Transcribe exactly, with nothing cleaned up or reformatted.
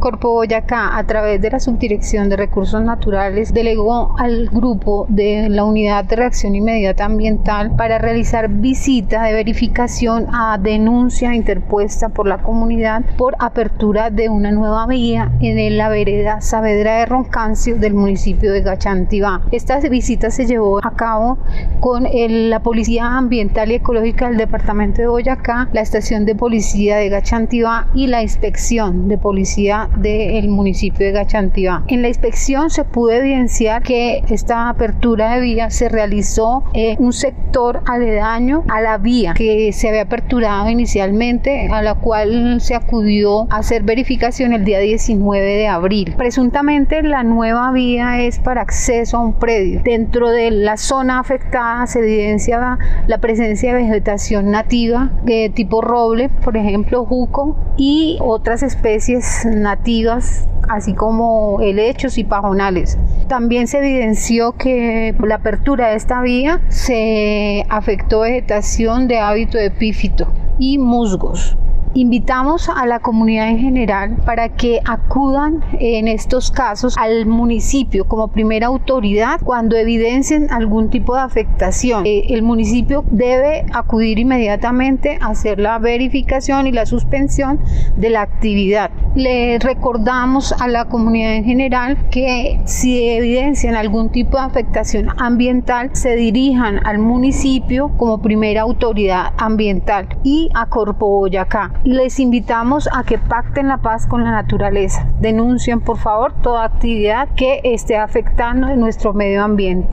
Corpo Boyacá, a través de la Subdirección de Recursos Naturales, delegó al grupo de la Unidad de Reacción Inmediata Ambiental para realizar visita de verificación a denuncia interpuesta por la comunidad por apertura de una nueva vía en la vereda Saavedra de Roncancio del municipio de Gachantibá. Esta visita se llevó a cabo con el, la Policía Ambiental y Ecológica del Departamento de Boyacá, la Estación de Policía de Gachantibá y la Inspección de Policía del municipio de Gachantibá. En la inspección se pudo evidenciar que esta apertura de vía se realizó en un sector aledaño a la vía que se había aperturado inicialmente, a la cual se acudió a hacer verificación el día diecinueve de abril. Presuntamente la nueva vía es para acceso a un predio. Dentro de la zona afectada se evidencia la presencia de vegetación nativa de tipo roble, por ejemplo juco, y otras especies nativas, así como helechos y pajonales. También se evidenció que por la apertura de esta vía se afectó vegetación de hábito epífito y musgos. Invitamos a la comunidad en general para que acudan en estos casos al municipio como primera autoridad cuando evidencien algún tipo de afectación. Eh, el municipio debe acudir inmediatamente a hacer la verificación y la suspensión de la actividad. Le recordamos a la comunidad en general que si evidencian algún tipo de afectación ambiental se dirijan al municipio como primera autoridad ambiental y a Corpo Boyacá. Les invitamos a que pacten la paz con la naturaleza. Denuncien por favor toda actividad que esté afectando nuestro medio ambiente.